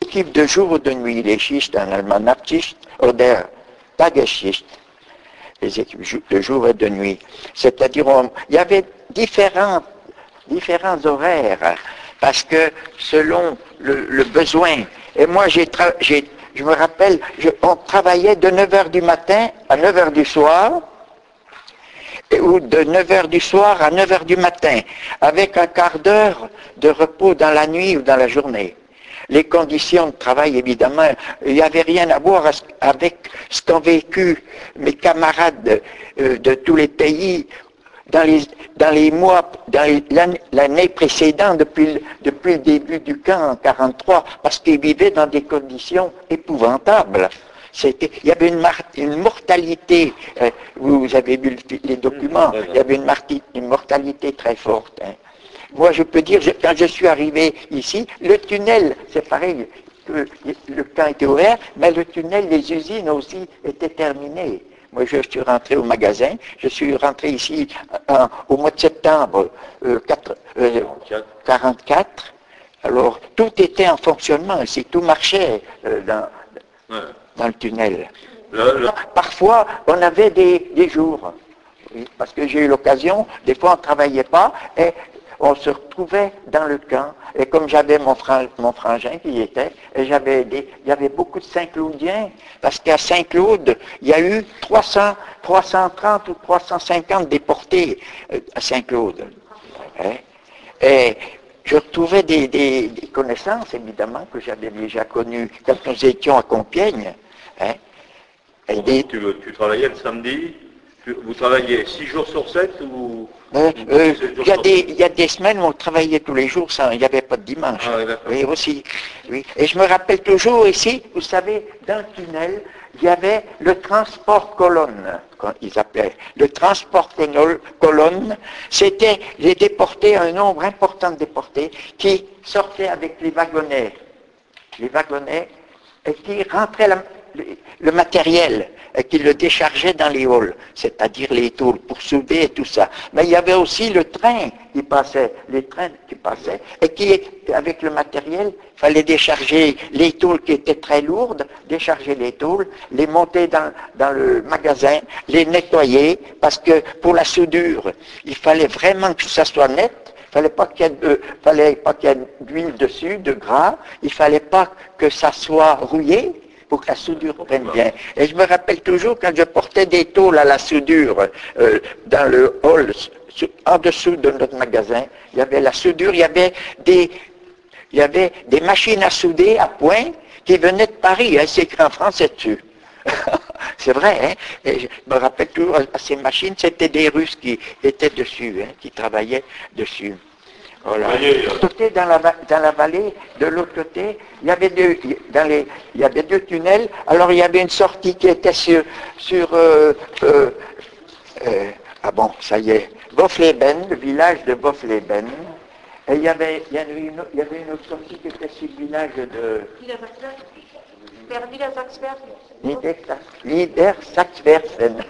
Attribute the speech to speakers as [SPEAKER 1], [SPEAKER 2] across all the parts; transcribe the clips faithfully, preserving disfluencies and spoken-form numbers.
[SPEAKER 1] gibt de jour ou de nuit, les Schicht en allemand, Nachtschicht oder Tagesschicht, les équipes de jour et de nuit. C'est-à-dire, il y avait différents, différents horaires, parce que selon le, le besoin, et moi j'ai, tra- j'ai je me rappelle, je, on travaillait de neuf heures du matin à neuf heures du soir, et, ou de neuf heures du soir à neuf heures du matin, avec un quart d'heure de repos dans la nuit ou dans la journée. Les conditions de travail, évidemment, il n'y avait rien à voir avec ce qu'ont vécu mes camarades euh, de tous les pays dans les, dans les mois, dans l'année, l'année précédente, depuis, depuis le début du camp en mille neuf cent quarante-trois, parce qu'ils vivaient dans des conditions épouvantables. C'était, il y avait une, mar- une mortalité, euh, vous avez vu les documents, il y avait une, marti- une mortalité très forte. Hein. Moi, je peux dire, je, quand je suis arrivé ici, le tunnel, c'est pareil, que le camp était ouvert, mais le tunnel, les usines aussi étaient terminées. Moi, je suis rentré au magasin, je suis rentré ici euh, au mois de septembre euh, quatre, euh, quarante-quatre. Alors, tout était en fonctionnement ici, tout marchait euh, dans, ouais. dans le tunnel. Le, le... Parfois, on avait des, des jours, oui, parce que j'ai eu l'occasion, des fois on ne travaillait pas, et on se retrouvait dans le camp, et comme j'avais mon, frang, mon frangin qui y était, et j'avais des, il y avait beaucoup de Saint-Claudiens, parce qu'à Saint-Claude, il y a eu trois cents, trois cent trente ou trois cent cinquante déportés euh, à Saint-Claude. Hein? Et je retrouvais des, des, des connaissances, évidemment, que j'avais déjà connues quand nous étions à Compiègne. Hein? Et des...
[SPEAKER 2] tu, tu travaillais le samedi? Vous travaillez six jours sur sept ou...
[SPEAKER 1] Euh, euh, il, y a des, il y a des semaines où on travaillait tous les jours, sans, il n'y avait pas de dimanche.
[SPEAKER 2] Ah, oui,
[SPEAKER 1] oui, aussi. Oui. Et je me rappelle toujours ici, vous savez, dans le tunnel, il y avait le transport colonne, ils appelaient. Le transport colonne, c'était les déportés, un nombre important de déportés, qui sortaient avec les wagonnets, les wagonnets, et qui rentraient la, le, le matériel, et qui le déchargeaient dans les halls, c'est-à-dire les tôles pour souder et tout ça. Mais il y avait aussi le train qui passait, les trains qui passaient, et qui, avec le matériel, il fallait décharger les tôles qui étaient très lourdes, décharger les tôles, les monter dans, dans le magasin, les nettoyer, parce que pour la soudure, il fallait vraiment que ça soit net. Il fallait pas qu'il y ait de, fallait pas qu'il y ait d'huile dessus, de gras. Il fallait pas que ça soit rouillé pour que la soudure prenne bien. Et je me rappelle toujours quand je portais des tôles à la soudure euh, dans le hall, en dessous de notre magasin, il y avait la soudure, il y avait des, il y avait des machines à souder à point qui venaient de Paris. Hein, c'est écrit en français dessus. C'est vrai, hein? Et je me rappelle toujours, à ces machines, c'était des Russes qui étaient dessus, hein, qui travaillaient dessus. Voilà. Côté dans la, dans la vallée, de l'autre côté, il y avait deux, dans les, il y avait deux tunnels. Alors il y avait une sortie qui était sur, sur euh, euh, euh, ah bon, ça y est, Bofleben, le village de Bofleben. Et il y avait, il y avait une, il y avait une autre sortie qui était sur le village de Niedersachswerden.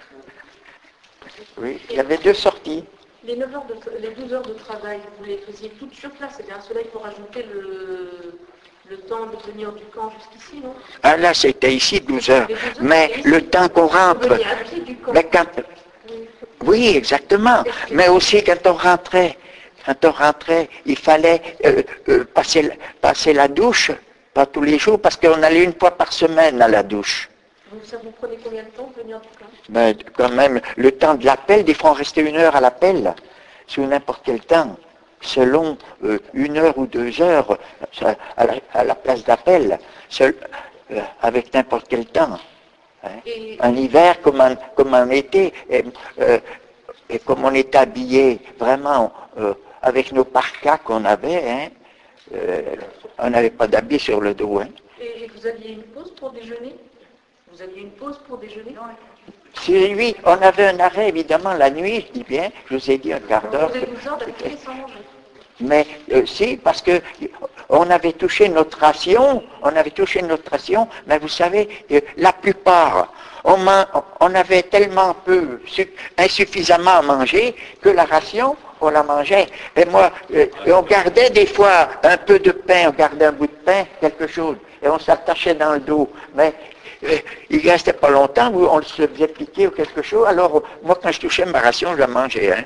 [SPEAKER 1] Oui, il y avait deux sorties.
[SPEAKER 3] Les, neuf heures de, les douze heures de travail, vous les faisiez toutes sur place, et bien cela il faut rajouter le, le temps de venir du camp jusqu'ici, non?
[SPEAKER 1] Ah là, c'était ici douze heures, douze heures mais le ici. Temps qu'on rentre... Mais quand, oui. oui, exactement, mais aussi quand on rentrait, quand on rentrait, il fallait euh, euh, passer, passer la douche, pas tous les jours, parce qu'on allait une fois par semaine à la douche.
[SPEAKER 3] Donc ça vous prenait combien de temps de venir du camp?
[SPEAKER 1] Ben, quand même, le temps de l'appel, des fois on restait une heure à l'appel, sur n'importe quel temps, selon euh, une heure ou deux heures à la, à la place d'appel, euh, avec n'importe quel temps. Hein. Et... En hiver comme en, comme en été, et, euh, et comme on était habillé vraiment euh, avec nos parkas qu'on avait, hein, euh, on n'avait pas d'habit sur le dos. Hein.
[SPEAKER 3] Et, et vous aviez une pause pour déjeuner? Vous aviez une pause pour déjeuner?
[SPEAKER 1] Si oui, on avait un arrêt évidemment la nuit, je dis bien, je vous ai dit un quart d'heure.
[SPEAKER 3] Vous avez douze heures d'affilée sans manger.
[SPEAKER 1] Mais euh, si, parce que on avait touché notre ration, on avait touché notre ration, mais vous savez, euh, la plupart, on, man, on avait tellement peu, insuffisamment à manger, que la ration, on la mangeait. Et moi, euh, et on gardait des fois un peu de pain, on gardait un bout de pain, quelque chose, et on s'attachait dans le dos. Mais euh, il ne restait pas longtemps où on se faisait piquer ou quelque chose. Alors, moi, quand je touchais ma ration, je la mangeais. Hein.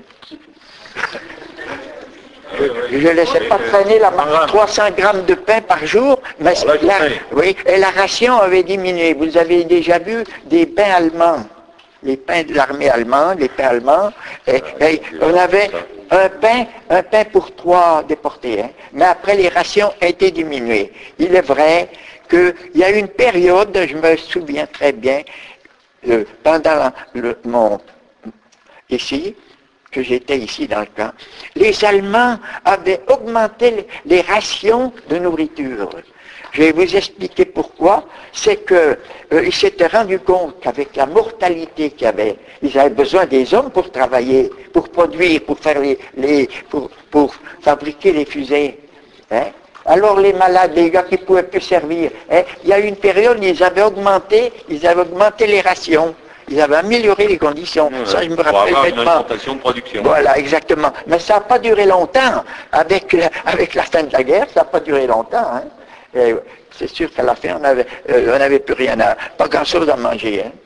[SPEAKER 1] Je ne laissais pas traîner la trois cents grammes de pain par jour, mais la, oui, et la ration avait diminué. Vous avez déjà vu des pains allemands, les pains de l'armée allemande, les pains allemands, et, et on avait un pain, un pain pour trois déportés, hein, mais après les rations ont été diminuées. Il est vrai qu'il y a une période, je me souviens très bien, euh, pendant le, mon, ici, que j'étais ici dans le camp, les Allemands avaient augmenté les, les rations de nourriture. Je vais vous expliquer pourquoi. C'est qu'ils euh, s'étaient rendus compte qu'avec la mortalité qu'il y avait, ils avaient besoin des hommes pour travailler, pour produire, pour faire les, les pour, pour fabriquer les fusées. Hein? Alors les malades, les gars qui ne pouvaient plus servir, hein? Il y a eu une période où ils avaient augmenté, ils avaient augmenté les rations. Ils avaient amélioré les conditions.
[SPEAKER 2] Ouais,
[SPEAKER 1] ça, je me
[SPEAKER 2] pour
[SPEAKER 1] rappelle
[SPEAKER 2] avoir une
[SPEAKER 1] bêtement.
[SPEAKER 2] alimentation de production.
[SPEAKER 1] Voilà, exactement. Mais ça n'a pas duré longtemps. Avec la, avec la fin de la guerre, ça n'a pas duré longtemps. Hein. Et c'est sûr qu'à la fin, on avait, euh, on n'avait plus rien à... Pas grand-chose à manger. Hein.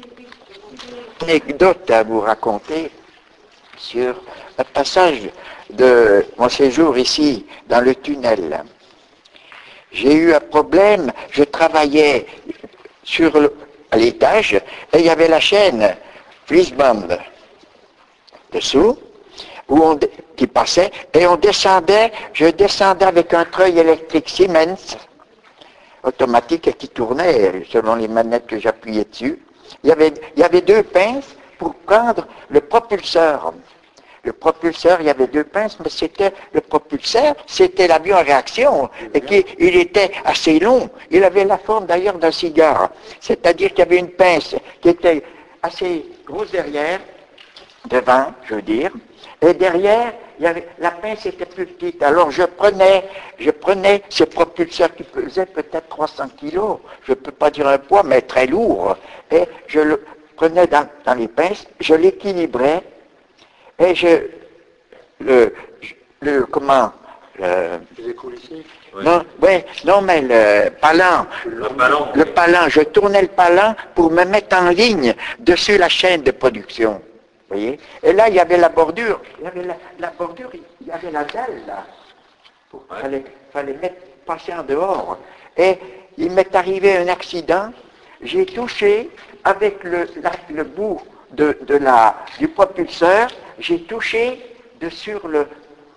[SPEAKER 1] Une anecdote à vous raconter sur un passage de mon séjour ici, dans le tunnel. J'ai eu un problème. Je travaillais sur le... à l'étage, et il y avait la chaîne Fließband dessous, où on, qui passait, et on descendait, je descendais avec un treuil électrique Siemens, automatique, et qui tournait selon les manettes que j'appuyais dessus. Il y avait, il y avait deux pinces pour prendre le propulseur. Le propulseur, il y avait deux pinces, mais c'était le propulseur, c'était l'avion à réaction, et qui, il était assez long. Il avait la forme d'ailleurs d'un cigare. C'est-à-dire qu'il y avait une pince qui était assez grosse derrière, devant, je veux dire, et derrière, il y avait, la pince était plus petite. Alors je prenais, je prenais ce propulseur qui pesait peut-être trois cents kilos, je ne peux pas dire un poids, mais très lourd, et je le prenais dans, dans les pinces, je l'équilibrais, et je, le, le comment, le,
[SPEAKER 2] Oui.
[SPEAKER 1] non, ouais, non, mais le palan,
[SPEAKER 2] Le ballon.
[SPEAKER 1] le palan, je tournais le palan pour me mettre en ligne dessus la chaîne de production, vous voyez. Et là, il y avait la bordure, il y avait la, la bordure, il y avait la dalle, là. Il
[SPEAKER 2] Ouais.
[SPEAKER 1] fallait, fallait mettre, passer en dehors. Et il m'est arrivé un accident, j'ai touché avec le, la, le bout de, de la, du propulseur, j'ai touché de sur, le,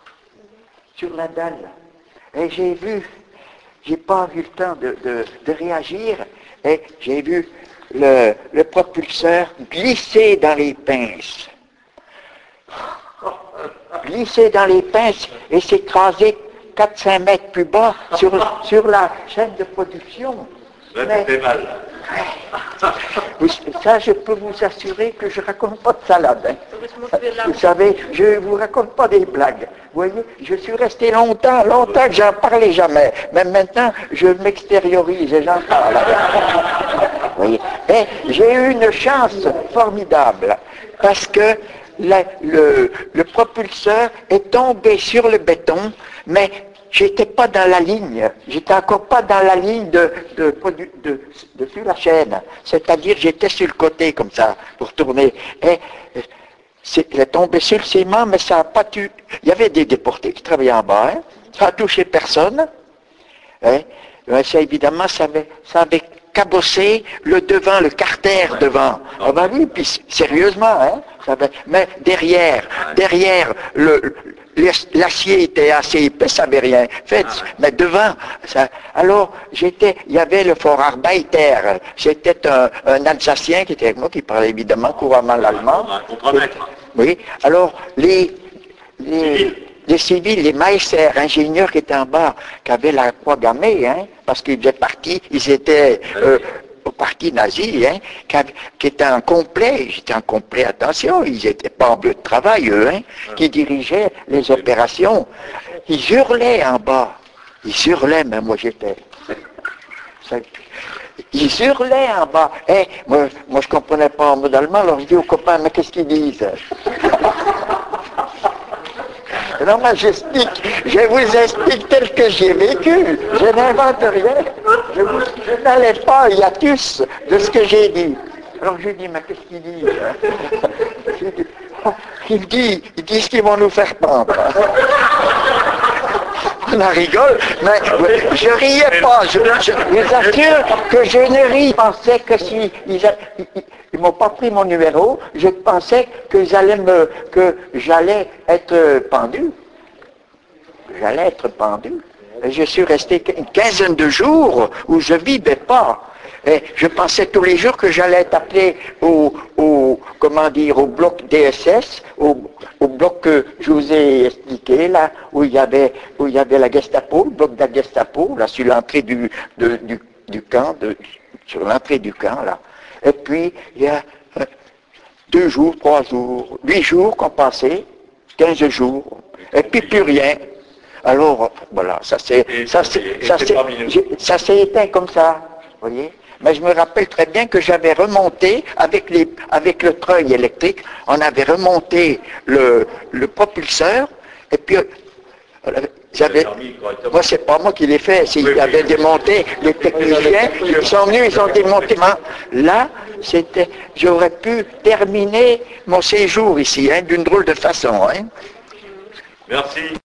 [SPEAKER 1] sur la dalle. Et j'ai vu, j'ai pas eu le temps de, de, de réagir, et j'ai vu le, le propulseur glisser dans les pinces. Glisser dans les pinces et s'écraser quatre à cinq mètres plus bas sur, sur la chaîne de production.
[SPEAKER 2] Là,
[SPEAKER 1] Mais-
[SPEAKER 2] tu fais mal.
[SPEAKER 1] Vous- ça, je peux vous assurer que je raconte pas de salade. hein.
[SPEAKER 3] Heureusement que tu es là.
[SPEAKER 1] Vous savez, je ne vous raconte pas des blagues. Vous voyez, je suis resté longtemps, longtemps que j'en parlais jamais. Mais maintenant, je m'extériorise et j'en parle. Vous voyez. Et j'ai eu une chance formidable parce que la- le, le propulseur est tombé sur le béton, mais j'étais pas dans la ligne, j'étais encore pas dans la ligne de, de, produ- de, de sur la chaîne. C'est-à-dire, j'étais sur le côté comme ça, pour tourner. Et euh, c'est, il est tombé sur le ciment, mais ça n'a pas tué. Il y avait des déportés qui travaillaient en bas, hein. Ça n'a touché personne. Hein. Mais ça, évidemment, ça avait, ça avait cabossé le devant, le carter devant. Ah ben oui, puis sérieusement, hein. Ça avait, mais derrière, derrière, le, l'acier était assez épais, ça n'avait rien fait,
[SPEAKER 2] Ah ouais.
[SPEAKER 1] mais devant, ça, alors j'étais, il y avait le Vorarbeiter, c'était un, un Alsacien qui était avec moi, qui parlait évidemment couramment l'allemand.
[SPEAKER 2] Un contremaître.
[SPEAKER 1] Oui, alors les, les,
[SPEAKER 2] Civils.
[SPEAKER 1] les civils, les maesters, ingénieurs qui étaient en bas, qui avaient la croix gammée, hein, parce qu'ils faisaient partie, ils étaient euh, au parti nazi, hein, qui, avaient- qui étaient en complet, ils étaient en complet, attention, ils n'étaient pas en bleu de travail, eux, hein, qui dirigeaient les opérations. Ils hurlaient en bas, ils hurlaient, mais moi j'étais... ça- Ils hurlaient en bas. Eh, moi, moi, je ne comprenais pas en mot allemand, alors je dis aux copains, mais qu'est-ce qu'ils disent? non, moi j'explique, je vous explique tel que j'ai vécu. Je n'invente rien. Je, vous- je n'allais pas au hiatus de ce que j'ai dit. Alors je lui dis, mais qu'est-ce qu'il dit hein? Je lui dis, oh, il dit, ils disent qu'ils vont nous faire pendre. On en rigole, mais je riais pas. Je, je vous assure que je ne ris. Je pensais que si ils, a- ils, ils- ils m'ont pas pris mon numéro, je pensais qu'ils allaient me, que j'allais être pendu. J'allais être pendu. Et je suis resté une quinzaine de jours où je vivais pas. Et je pensais tous les jours que j'allais être appelé au, au, comment dire, au bloc D S S, au, au bloc que je vous ai expliqué, là, où il y avait, où il y avait la Gestapo, le bloc de la Gestapo, là, sur l'entrée du, de- du, du camp, de, sur l'entrée du camp, là. Et puis, il y a euh, deux jours, trois jours, huit jours qu'on passait, quinze jours, et puis plus rien. Alors, voilà, ça s'est,
[SPEAKER 2] Et-
[SPEAKER 1] ça s'est,
[SPEAKER 2] et- et
[SPEAKER 1] ça
[SPEAKER 2] c'est
[SPEAKER 1] s'est,
[SPEAKER 2] parmi nous.
[SPEAKER 1] j'ai- ça s'est éteint comme ça, vous voyez. Mais je me rappelle très bien que j'avais remonté avec les, avec le treuil électrique, on avait remonté le, le propulseur, et puis euh, j'avais,
[SPEAKER 2] Fermi, correctement.
[SPEAKER 1] moi c'est pas moi qui l'ai fait, c'est
[SPEAKER 2] Oui,
[SPEAKER 1] ils
[SPEAKER 2] oui.
[SPEAKER 1] avaient démonté, les techniciens, ils sont venus, ils ont démonté. Là, c'était, j'aurais pu terminer mon séjour ici, hein, d'une drôle de façon, hein.
[SPEAKER 2] Merci.